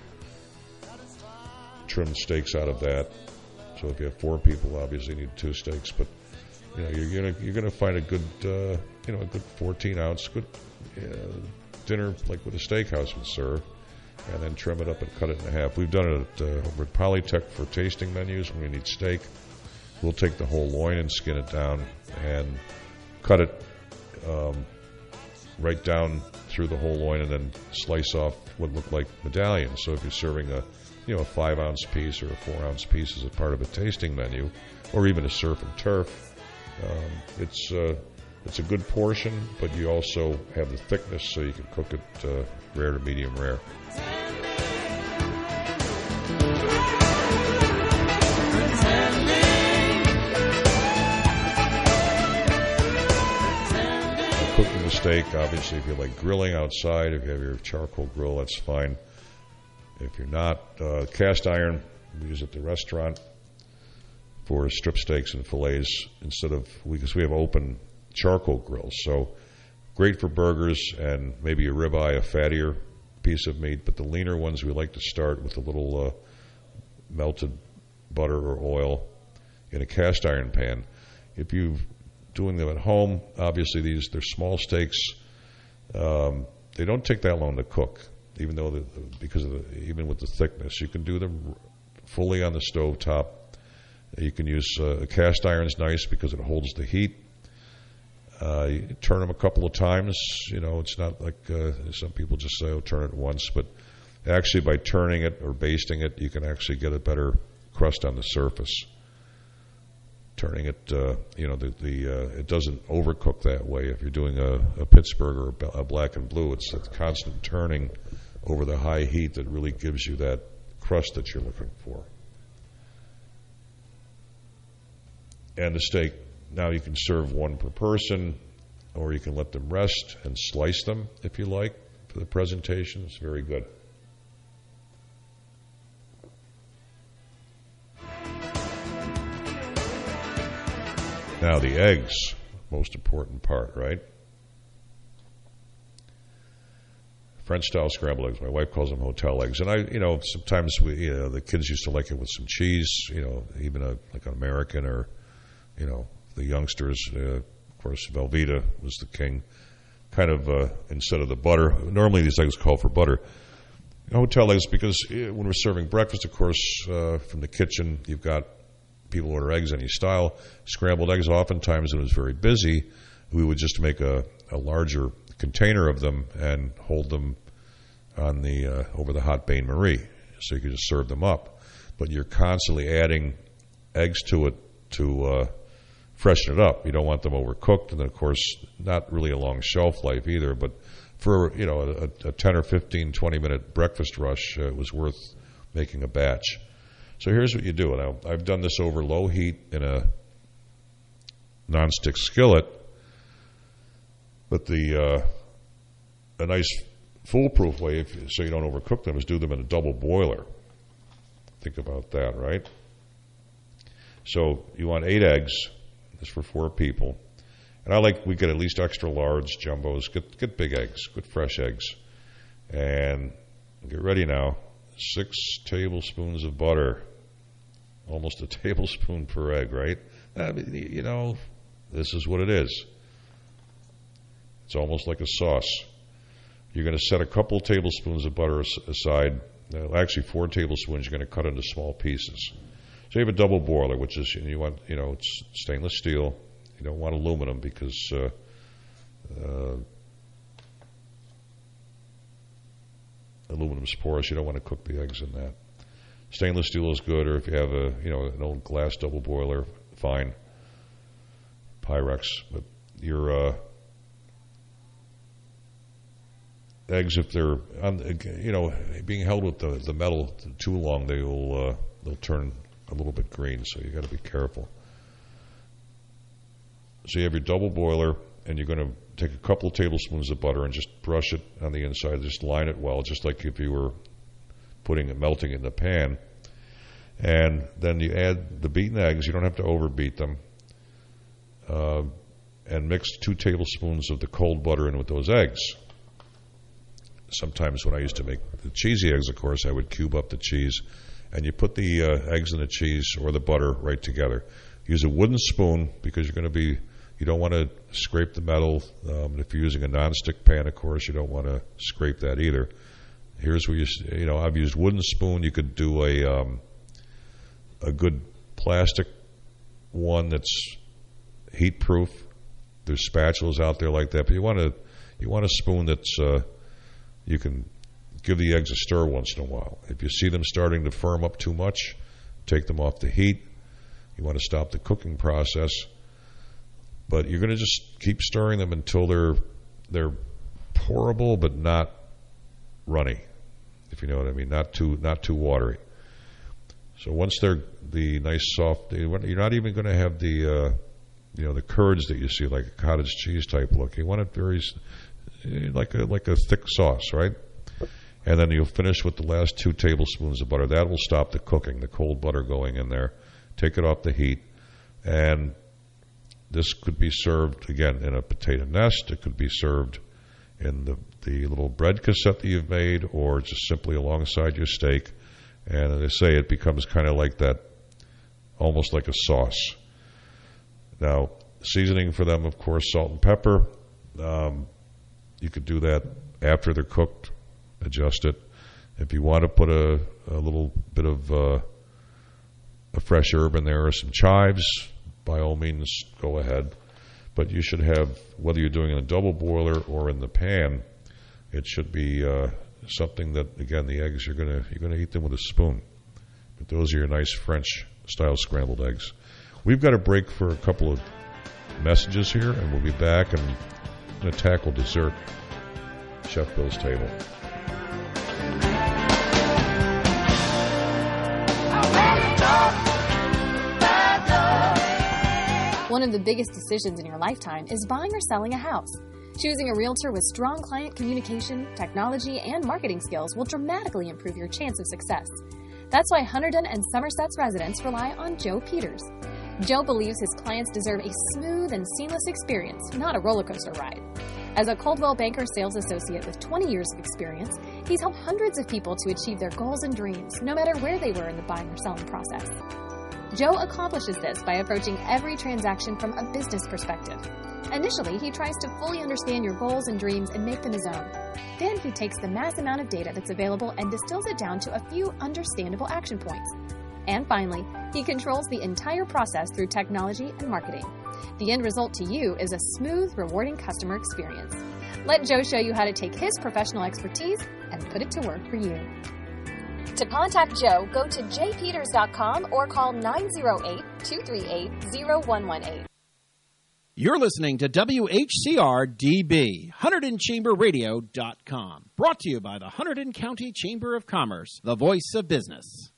trimmed steaks out of that. So if you have four people, obviously you need two steaks, but you know you're gonna you're gonna find a good uh, you know a good fourteen ounce good uh, dinner like what a steakhouse would serve, and then trim it up and cut it in half. We've done it at, uh, over at Polytech for tasting menus when we need steak. We'll take the whole loin and skin it down and cut it um, right down through the whole loin, and then slice off what look like medallions. So if you're serving a you know a five ounce piece or a four ounce piece as a part of a tasting menu, or even a surf and turf, um, it's uh, it's a good portion, but you also have the thickness, so you can cook it uh, rare to medium rare. Cooking the steak, obviously, if you like grilling outside, if you have your charcoal grill, that's fine. If you're not, uh, cast iron, we use at the restaurant for strip steaks and fillets instead of, because we have open charcoal grills. So great for burgers and maybe a ribeye, a fattier piece of meat. But the leaner ones, we like to start with a little uh, melted butter or oil in a cast iron pan. If you're doing them at home, obviously these they're small steaks. Um, they don't take that long to cook, even though the, because of the, even with the thickness, you can do them fully on the stove top. You can use uh, cast iron's nice because it holds the heat. Uh, you turn them a couple of times. You know, it's not like uh, some people just say, "Oh, turn it once," but actually, by turning it or basting it, you can actually get a better crust on the surface. Turning it, uh, you know, the, the uh, it doesn't overcook that way. If you're doing a, a Pittsburgh or a black and blue, it's a constant turning over the high heat that really gives you that crust that you're looking for. And the steak, now you can serve one per person, or you can let them rest and slice them if you like for the presentation. It's very good. Now the eggs, most important part, right? French-style scrambled eggs. My wife calls them hotel eggs, and I, you know, sometimes we, you know, the kids used to like it with some cheese, you know, even a like an American, or, you know, the youngsters, uh, of course, Velveeta was the king. Kind of uh, instead of the butter. Normally these eggs call for butter. Hotel eggs, because when we're serving breakfast, of course, uh, from the kitchen, you've got people order eggs any style. Scrambled eggs, oftentimes, when it was very busy, we would just make a, a larger container of them and hold them on the uh, over the hot bain-marie, so you could just serve them up. But you're constantly adding eggs to it to uh, freshen it up. You don't want them overcooked, and then, of course, not really a long shelf life either. But for, you know, a, a ten or fifteen, twenty minute breakfast rush, uh, it was worth making a batch. So here's what you do. Now, I've done this over low heat in a nonstick skillet, but the uh, a nice foolproof way, if, so you don't overcook them, is do them in a double boiler. Think about that, right? So you want eight eggs. This for four people. And I like, we get at least extra large jumbos. Get, get big eggs, good fresh eggs. And get ready now. Six tablespoons of butter. Almost a tablespoon per egg, right? I mean, you know, this is what it is. It's almost like a sauce. You're going to set a couple tablespoons of butter aside. Uh, actually, four tablespoons you're going to cut into small pieces. So you have a double boiler, which is, you want, you know, it's stainless steel. You don't want aluminum because uh, uh, aluminum's porous. You don't want to cook the eggs in that. Stainless steel is good, or if you have a, you know, an old glass double boiler, fine. Pyrex, but your uh, eggs, if they're, on, you know, being held with the, the metal too long, they will uh, they'll turn a little bit green, so you got to be careful. So you have your double boiler, and you're going to take a couple of tablespoons of butter and just brush it on the inside. Just line it well, just like if you were putting it, melting in the pan. And then you add the beaten eggs. You don't have to overbeat them. Uh, and mix two tablespoons of the cold butter in with those eggs. sometimes when I used to make the cheesy eggs, of course, I would cube up the cheese, and you put the uh, eggs and the cheese or the butter right together. Use a wooden spoon because you're going to be, you don't want to scrape the metal. Um, if you're using a nonstick pan, of course, you don't want to scrape that either. Here's where you, you know, I've used wooden spoon. You could do a um, a good plastic one that's heat proof. There's spatulas out there like that, but you want to you want a spoon that's uh, you can give the eggs a stir once in a while. If you see them starting to firm up too much, take them off the heat. You want to stop the cooking process, but you're going to just keep stirring them until they're they're pourable but not runny, if you know what I mean, not too not too watery. So once they're the nice soft, you're not even going to have the uh, you know the curds that you see like a cottage cheese type look. You want it very like a like a thick sauce, right? And then you'll finish with the last two tablespoons of butter. That will stop the cooking, the cold butter going in there. Take it off the heat, and this could be served again in a potato nest. It could be served in the the little bread cassette that you've made, or just simply alongside your steak. And as I say, it becomes kind of like that, almost like a sauce. Now, seasoning for them, of course, salt and pepper. Um, you could do that after they're cooked. Adjust it. If you want to put a, a little bit of uh, a fresh herb in there or some chives, by all means, go ahead. But you should have, whether you're doing it in a double boiler or in the pan, it should be uh, something that, again, the eggs, you're gonna you're gonna eat them with a spoon. But those are your nice French-style scrambled eggs. We've got a break for a couple of messages here, and we'll be back and I'm going to tackle dessert. Chef Bill's table. One of the biggest decisions in your lifetime is buying or selling a house. Choosing a realtor with strong client communication, technology, and marketing skills will dramatically improve your chance of success. That's why Hunterdon and Somerset's residents rely on Joe Peters. Joe believes his clients deserve a smooth and seamless experience, not a roller coaster ride. As a Coldwell Banker sales associate with twenty years of experience, he's helped hundreds of people to achieve their goals and dreams, no matter where they were in the buying or selling process. Joe accomplishes this by approaching every transaction from a business perspective. Initially, he tries to fully understand your goals and dreams and make them his own. Then he takes the mass amount of data that's available and distills it down to a few understandable action points. And finally, he controls the entire process through technology and marketing. The end result to you is a smooth, rewarding customer experience. Let Joe show you how to take his professional expertise and put it to work for you. To contact Joe, go to j peters dot com or call nine oh eight, two three eight, oh one one eight. You're listening to W H C R D B, Hunterdon Chamber Radio dot com. Brought to you by the Hunterdon County Chamber of Commerce, the voice of business.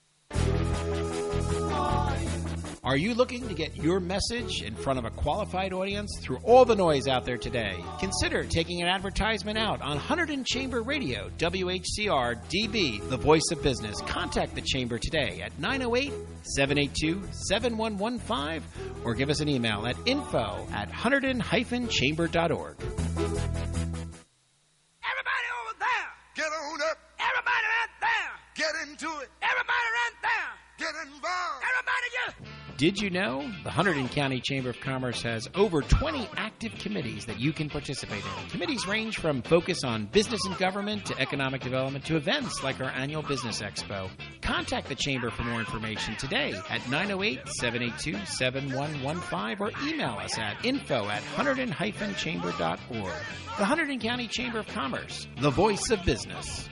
Are you looking to get your message in front of a qualified audience through all the noise out there today? Consider taking an advertisement out on Hunterdon Chamber Radio, W H C R D B, the voice of business. Contact the Chamber today at nine oh eight, seven eight two, seven one one five or give us an email at info at hunterdon dash chamber dot org. Everybody over there, get on up. Everybody right there, get into it. Everybody right there, get involved. Everybody just... Did you know the Hunterdon County Chamber of Commerce has over twenty active committees that you can participate in? Committees range from focus on business and government to economic development to events like our annual Business Expo. Contact the Chamber for more information today at nine oh eight, seven eight two, seven one one five or email us at info at hunterdon dash chamber dot org. The Hunterdon County Chamber of Commerce, the voice of business.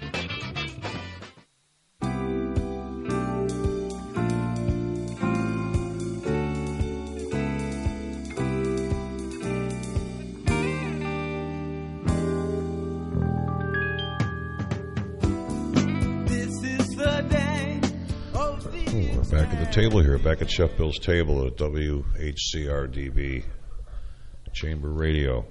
Back at the table here, back at Chef Bill's table at W H C R D B Chamber Radio.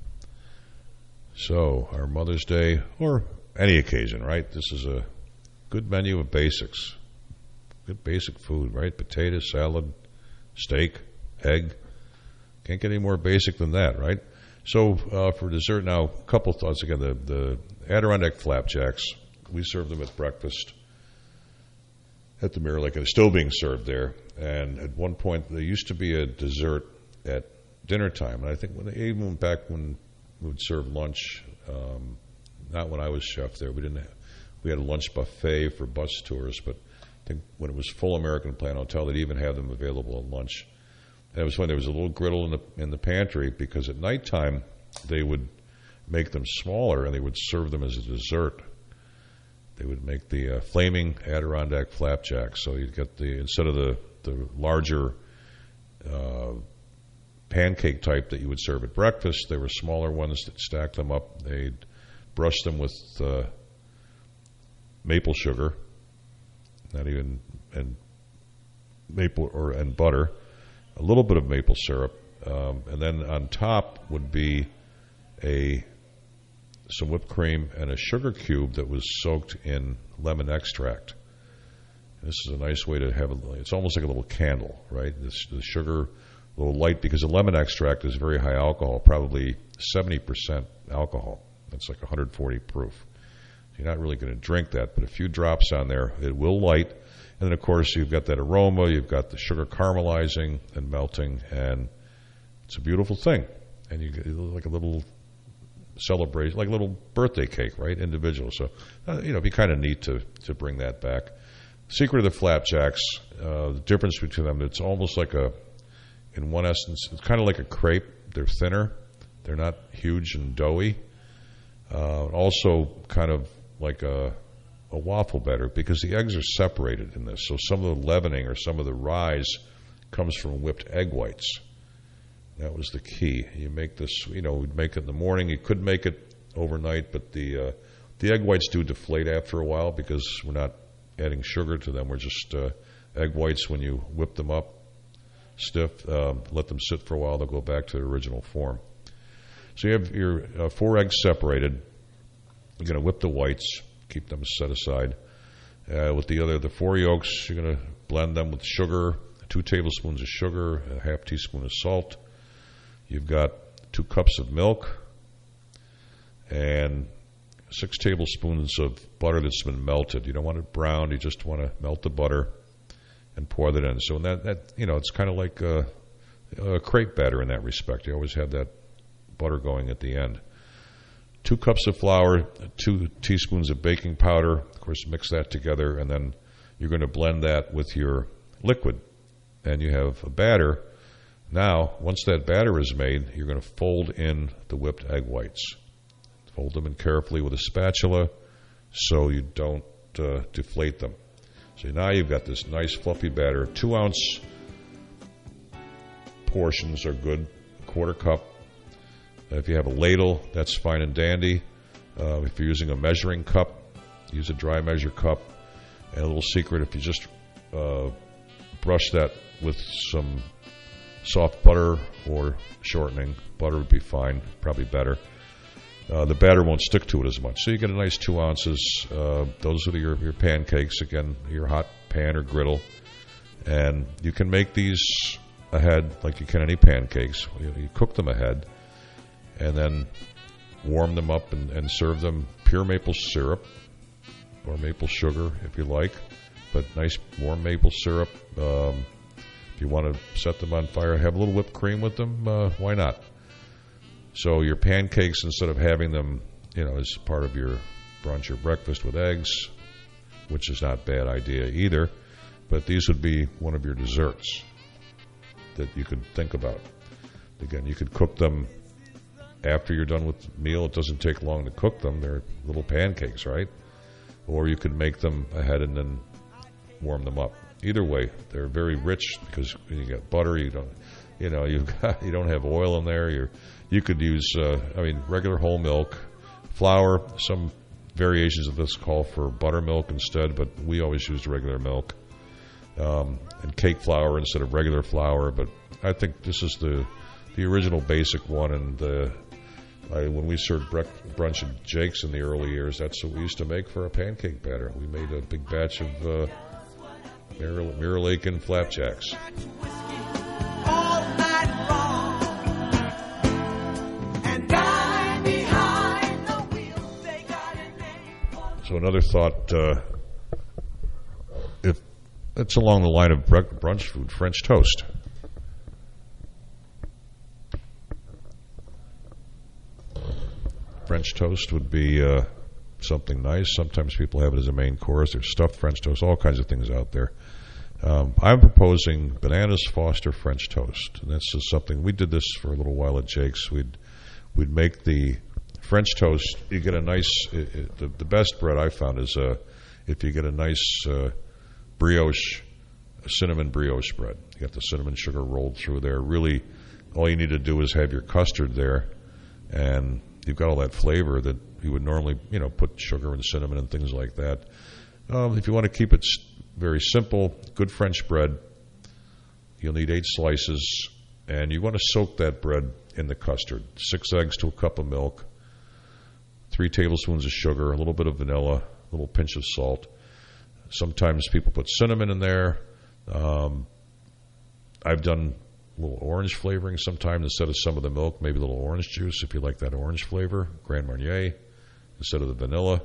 So, our Mother's Day, or any occasion, right? This is a good menu of basics. Good basic food, right? Potato, salad, steak, egg. Can't get any more basic than that, right? So uh, for dessert now, a couple thoughts again. The, the Adirondack flapjacks, we serve them at breakfast at the Mirror Lake. They're still being served there. And at one point, there used to be a dessert at dinner time. And I think when they, even back when we would serve lunch, um, not when I was chef there, we didn't have, we had a lunch buffet for bus tours, but I think when it was full American Plan Hotel, they'd even have them available at lunch. And it was funny, there was a little griddle in the in the pantry because at nighttime they would make them smaller and they would serve them as a dessert. They would make the uh, flaming Adirondack flapjack. So you'd get the, instead of the, the larger uh, pancake type that you would serve at breakfast, they were smaller ones that stacked them up. They'd brush them with uh, maple sugar, not even, and maple or and butter, a little bit of maple syrup, um, and then on top would be a some whipped cream and a sugar cube that was soaked in lemon extract. And this is a nice way to have it. It's almost like a little candle, right? This, the sugar, a little light, because the lemon extract is very high alcohol, probably seventy percent alcohol. That's like one hundred forty proof. You're not really going to drink that, but a few drops on there, it will light. And then, of course, you've got that aroma, you've got the sugar caramelizing and melting, and it's a beautiful thing. And you get like a little celebration, like a little birthday cake, right? Individual. So, uh, you know, it'd be kind of neat to, to bring that back. Secret of the flapjacks, uh, the difference between them, it's almost like a, in one essence, it's kind of like a crepe. They're thinner. They're not huge and doughy. Uh, also kind of like a, a waffle batter because the eggs are separated in this. So some of the leavening or some of the rise comes from whipped egg whites. That was the key. You make this, you know, we'd make it in the morning. You could make it overnight, but the uh, the egg whites do deflate after a while because we're not adding sugar to them. We're just uh, egg whites, when you whip them up stiff, uh, let them sit for a while, they'll go back to their original form. So you have your uh, four eggs separated. You're going to whip the whites, keep them set aside. Uh, with the other, the four yolks, you're going to blend them with sugar, two tablespoons of sugar, a half teaspoon of salt. You've got two cups of milk and six tablespoons of butter that's been melted. You don't want it browned. You just want to melt the butter and pour that in. So that, that you know, it's kind of like a, a crepe batter in that respect. You always have that butter going at the end. Two cups of flour, two teaspoons of baking powder. Of course, mix that together, and then you're going to blend that with your liquid. And you have a batter. Now, once that batter is made, you're going to fold in the whipped egg whites. Fold them in carefully with a spatula so you don't uh, deflate them. So now you've got this nice fluffy batter. Two ounce portions are good, a quarter cup. If you have a ladle, that's fine and dandy. Uh, if you're using a measuring cup, use a dry measure cup. And a little secret, if you just uh, brush that with some soft butter or shortening, butter would be fine, probably better. Uh, the batter won't stick to it as much. So you get a nice two ounces. Uh, those are your, your pancakes, again, your hot pan or griddle. And you can make these ahead like you can any pancakes. You, you cook them ahead and then warm them up and, and serve them pure maple syrup or maple sugar if you like, but nice warm maple syrup. Um, if you want to set them on fire, have a little whipped cream with them, uh, why not? So your pancakes, instead of having them, you know, as part of your brunch or breakfast with eggs, which is not a bad idea either, but these would be one of your desserts that you could think about. Again, you could cook them after you're done with the meal. It doesn't take long to cook them. They're little pancakes, right? Or you could make them ahead and then warm them up. Either way, they're very rich because you got butter. You don't, you know, you you don't have oil in there. You're You could use, uh, I mean, regular whole milk, flour. Some variations of this call for buttermilk instead, but we always use regular milk. Um, and cake flour instead of regular flour. But I think this is the the original basic one. And uh, I, when we served brec- brunch at Jake's in the early years, that's what we used to make for a pancake batter. We made a big batch of uh, Mirror, Mirror Lake and flapjacks. So another thought, uh, if it's along the line of brunch food, French toast. French toast would be uh, something nice. Sometimes people have it as a main course. There's stuffed French toast, all kinds of things out there. Um, I'm proposing Bananas Foster French toast. And this is something, we did this for a little while at Jake's. We'd we'd make the French toast. You get a nice, it, it, the, the best bread I found is uh, if you get a nice uh, brioche, a cinnamon brioche bread. You got the cinnamon sugar rolled through there. Really, all you need to do is have your custard there, and you've got all that flavor that you would normally, you know, put sugar and cinnamon and things like that. Um, if you want to keep it very simple, good French bread, you'll need eight slices, and you want to soak that bread in the custard. Six eggs to a cup of milk, three tablespoons of sugar, a little bit of vanilla, a little pinch of salt. Sometimes people put cinnamon in there. Um, I've done a little orange flavoring sometimes instead of some of the milk, maybe a little orange juice if you like that orange flavor, Grand Marnier instead of the vanilla.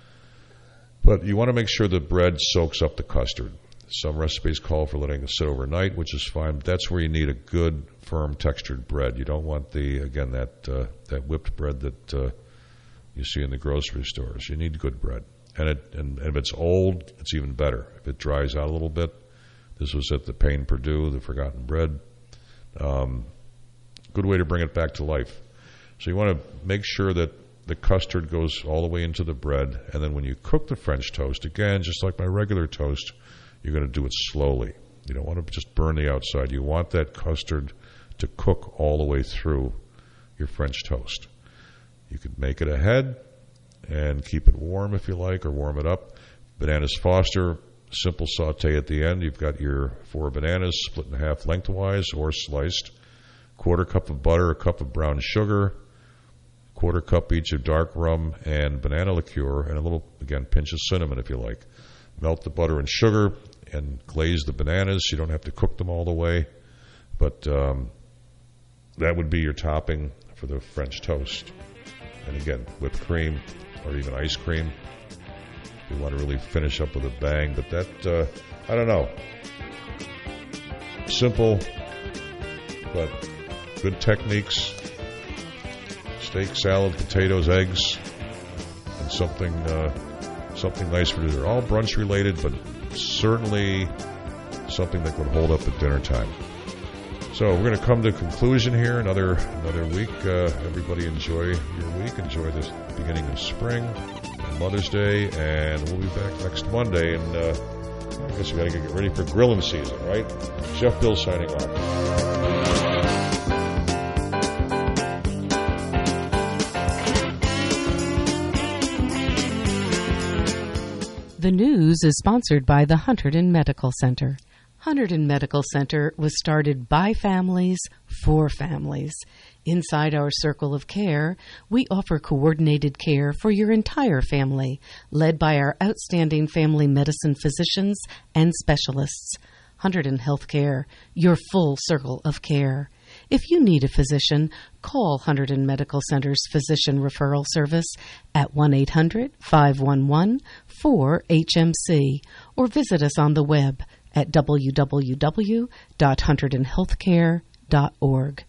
But you want to make sure the bread soaks up the custard. Some recipes call for letting it sit overnight, which is fine. But that's where you need a good, firm, textured bread. You don't want the, again, that uh, that whipped bread that uh, you see in the grocery stores. You need good bread. And, it, and, and if it's old, it's even better. If it dries out a little bit, this was at the Payne Purdue, the Forgotten Bread. Um, good way to bring it back to life. So you want to make sure that the custard goes all the way into the bread, and then when you cook the French toast, again, just like my regular toast, you're going to do it slowly. You don't want to just burn the outside. You want that custard to cook all the way through your French toast. You could make it ahead and keep it warm if you like, or warm it up. Bananas Foster, simple saute at the end. You've got your four bananas split in half lengthwise or sliced, quarter cup of butter, a cup of brown sugar, quarter cup each of dark rum and banana liqueur, and a little, again, pinch of cinnamon if you like. Melt the butter and sugar and glaze the bananas. You don't have to cook them all the way, but um, that would be your topping for the French toast. And again, whipped cream or even ice cream. You want to really finish up with a bang, but that, uh, I don't know. Simple, but good techniques. Steak, salad, potatoes, eggs, and something uh, something nice for dinner. All brunch related, but certainly something that could hold up at dinner time. So we're going to come to a conclusion here. Another another week. Uh, everybody enjoy your week. Enjoy this beginning of spring and Mother's Day, and we'll be back next Monday. And uh, I guess we got to get ready for grilling season, right? Chef Bill signing off. The news is sponsored by the Hunterdon Medical Center. Hunterdon Medical Center was started by families for families. Inside our circle of care, we offer coordinated care for your entire family, led by our outstanding family medicine physicians and specialists. Hunterdon Healthcare, your full circle of care. If you need a physician, call Hunterdon Medical Center's Physician Referral Service at one eight hundred, five one one, four H M C or visit us on the web at w w w dot hunterdon healthcare dot org.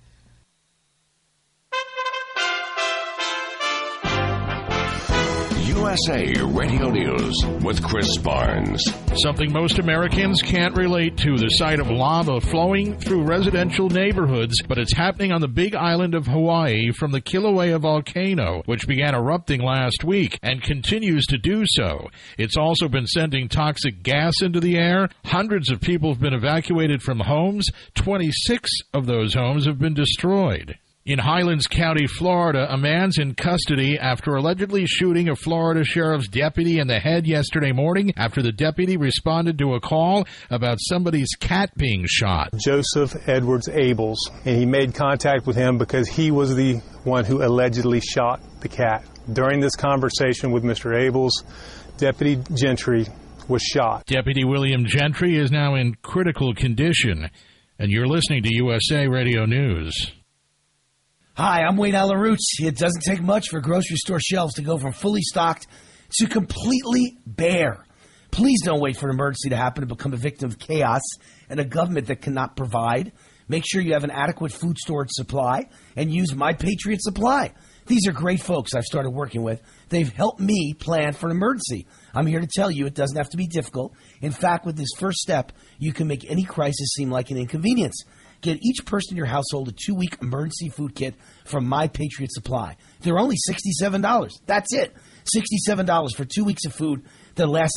U S A Radio News with Chris Barnes. Something most Americans can't relate to, the sight of lava flowing through residential neighborhoods, but it's happening on the big island of Hawaii from the Kilauea volcano, which began erupting last week and continues to do so. It's also been sending toxic gas into the air. Hundreds of people have been evacuated from homes. twenty-six of those homes have been destroyed. In Highlands County, Florida, a man's in custody after allegedly shooting a Florida sheriff's deputy in the head yesterday morning after the deputy responded to a call about somebody's cat being shot. Joseph Edwards Abels, and he made contact with him because he was the one who allegedly shot the cat. During this conversation with Mister Abels, Deputy Gentry was shot. Deputy William Gentry is now in critical condition, and you're listening to U S A Radio News. Hi, I'm Wayne Alarouts. It doesn't take much for grocery store shelves to go from fully stocked to completely bare. Please don't wait for an emergency to happen to become a victim of chaos and a government that cannot provide. Make sure you have an adequate food storage supply and use My Patriot Supply. These are great folks I've started working with. They've helped me plan for an emergency. I'm here to tell you it doesn't have to be difficult. In fact, with this first step, you can make any crisis seem like an inconvenience. Get each person in your household a two-week emergency food kit from My Patriot Supply. They're only sixty-seven dollars. That's it. sixty-seven dollars for two weeks of food that lasts